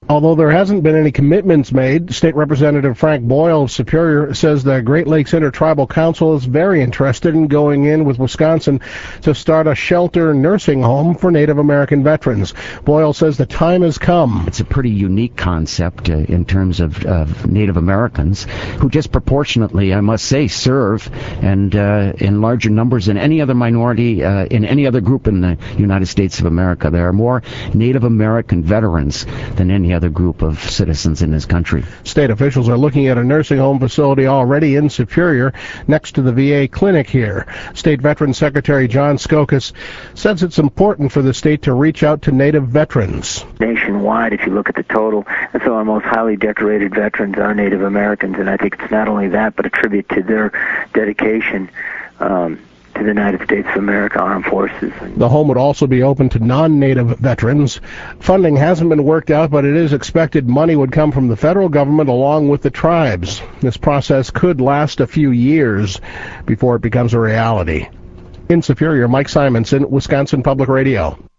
Although there hasn't been any commitments made, State Representative Frank Boyle of Superior says the Great Lakes Intertribal Council is very interested in going in with Wisconsin to start a shelter nursing home for Native American veterans. Boyle says the time has come. It's a pretty unique concept in terms of Native Americans who disproportionately, I must say, serve and in larger numbers than any other minority in any other group in the United States of America. There are more Native American veterans than any other group of citizens in this country. State officials are looking at a nursing home facility already in Superior next to the VA clinic here. State Veterans Secretary John Skokas says it's important for the state to reach out to Native veterans. Nationwide, if you look at the total, and so our most highly decorated veterans are Native Americans, and I think it's not only that, but a tribute to their dedication to the United States of America Armed Forces. The home would also be open to non-Native veterans. Funding hasn't been worked out, but it is expected money would come from the federal government along with the tribes. This process could last a few years before it becomes a reality. In Superior, Mike Simonson, Wisconsin Public Radio.